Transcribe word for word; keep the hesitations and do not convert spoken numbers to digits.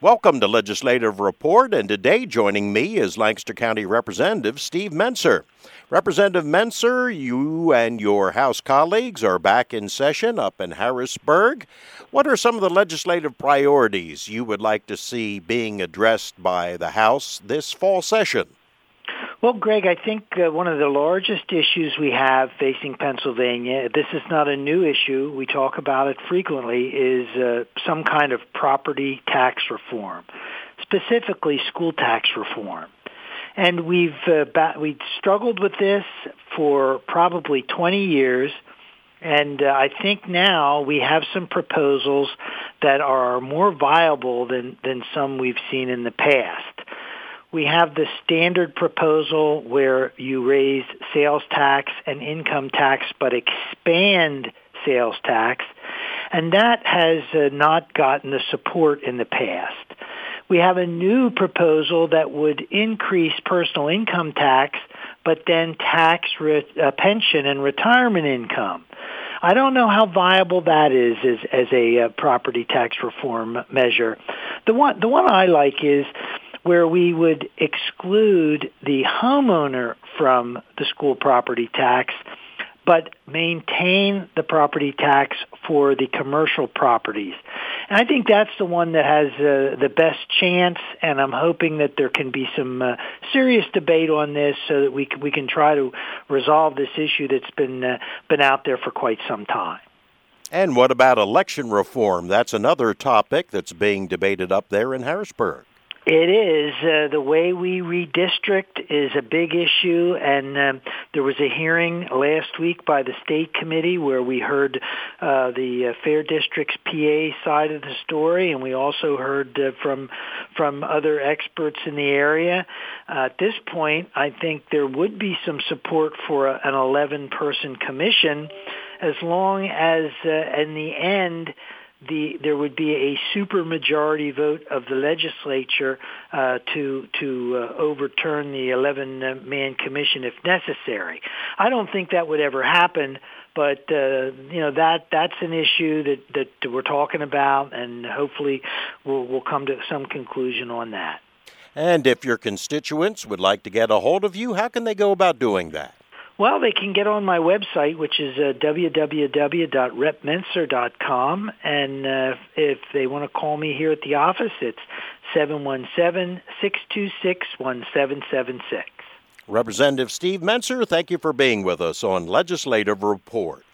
Welcome to Legislative Report, and today joining me is Lancaster County Representative Steve Menser. Representative Menser, you and your House colleagues are back in session up in Harrisburg. What are some of the legislative priorities you would like to see being addressed by the House this fall session? Well, Greg, I think uh, one of the largest issues we have facing Pennsylvania, this is not a new issue, we talk about it frequently, is uh, some kind of property tax reform, specifically school tax reform. And we've uh, ba- we've struggled with this for probably twenty years, and uh, I think now we have some proposals that are more viable than, than some we've seen in the past. We have the standard proposal where you raise sales tax and income tax but expand sales tax, and that has uh, not gotten the support in the past. We have a new proposal that would increase personal income tax but then tax re- uh, pension and retirement income. I don't know how viable that is as, as a uh, property tax reform measure. The one, the one I like is where we would exclude the homeowner from the school property tax, but maintain the property tax for the commercial properties. And I think that's the one that has uh, the best chance, and I'm hoping that there can be some uh, serious debate on this so that we can, we can try to resolve this issue that's been uh, been out there for quite some time. And what about election reform? That's another topic that's being debated up there in Harrisburg. It is. Uh, the way we redistrict is a big issue, and um, there was a hearing last week by the state committee where we heard uh, the uh, Fair Districts P A side of the story, and we also heard uh, from from other experts in the area. Uh, at this point, I think there would be some support for a, an eleven-person commission as long as, uh, in the end, The, there would be a supermajority vote of the legislature uh, to to uh, overturn the eleven-man commission if necessary. I don't think that would ever happen, but uh, you know that that's an issue that, that we're talking about, and hopefully we'll we'll come to some conclusion on that. And if your constituents would like to get a hold of you, how can they go about doing that? Well, they can get on my website, which is uh, w w w dot rep menser dot com, and uh, if they want to call me here at the office, it's seven one seven, six two six, one seven seven six. Representative Steve Menser, thank you for being with us on Legislative Report.